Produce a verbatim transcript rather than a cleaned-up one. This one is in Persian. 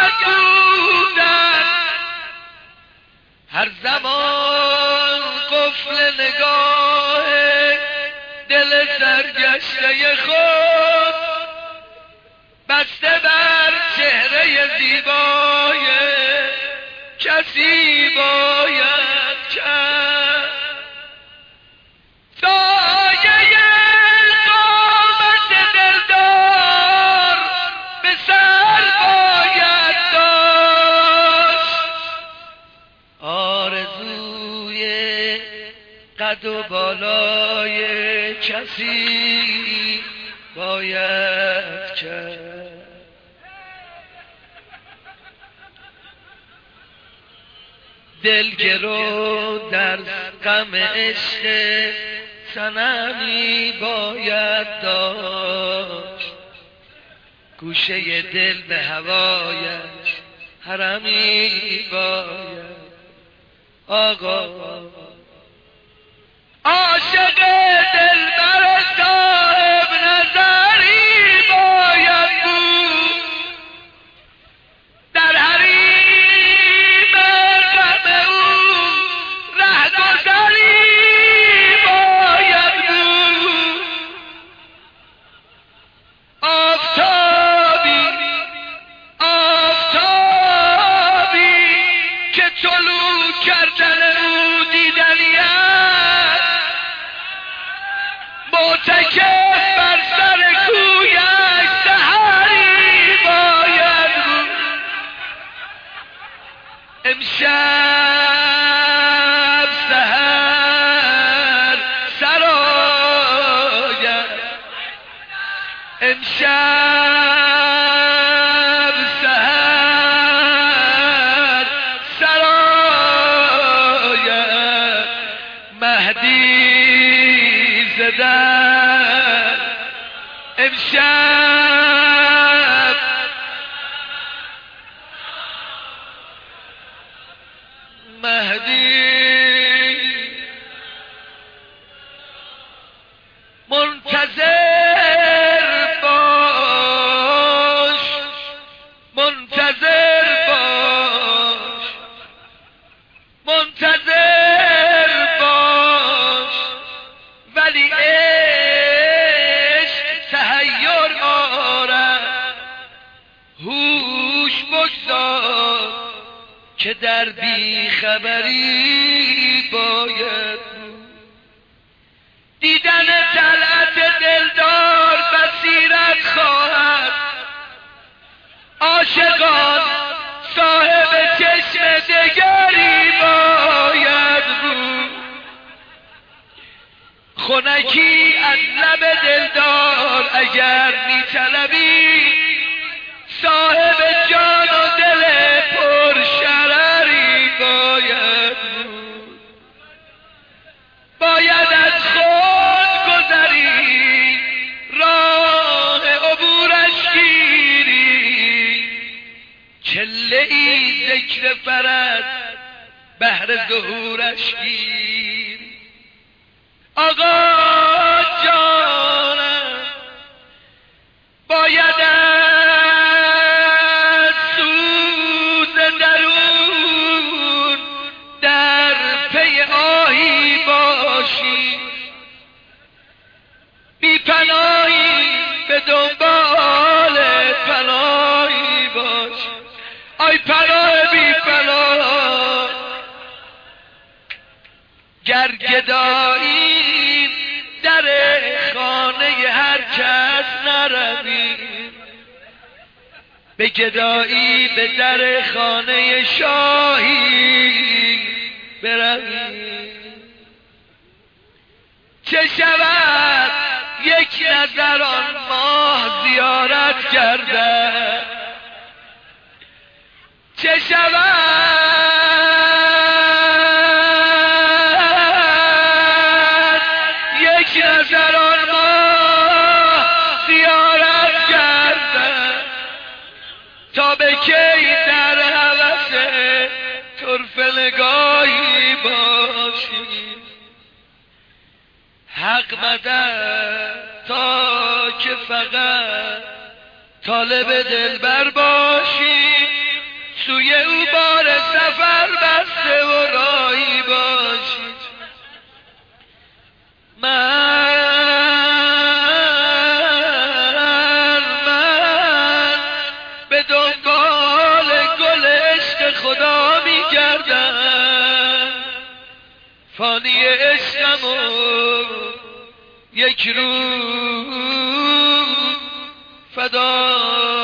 بودن، هر زمان قفل نگاه دل سرگشته خود بسته بر چهره زیبای کسی باید کرد. سایه قامت دلدار به سر باید داشت، آرزوی قد و بالای کسی باید کرد. دلگرو در غم عشق صنمی باید داشت، گوشه دل به هوایش حرمی باید. آقا عاشق دلبر صاحب نظری باید بود، در حریم غم او رهگذری باید بود. آفتابی آفتابی که طلوع کردن او دیدنی است، معتکف بر سر کویش سحری باید بود. امشب سحر سراید، امشب سحر سراید، مهدی زدن امشب مهدی منتظر باش، منتظر باش، منتظر باش، ولی عشق تحیر آرد، هوش بگذار که در بیخبری باید بود. دیدن طلعت دلدار بصیرت خواهد، عاشقان صاحب چشم دگری باید بود. خنکی از لب دلدار اگر می طلبی، صاحب جان و دل پر شرری باید بود. باید از خود گذری، راه عبورش گیری، چله ای ذکر فرد بهر ظهورش گیر. آقا جانم باید از سوز درون در پی آهی باشی، بی پناهی به دنبال پناهی باشی. آی پناه بی پناه، گر گدایی در خانه هر کس نروی، به گدایی به در خانه شاهی بروی. چه شود یک نظر آن ماه زیارت کرده، چه شود یک نظر آن ماه زیارت کرده، تا به کی در هوس طرف نگاهی باشی. حق مدد تا که فقط طالب دلبر باشی، یک روز فدا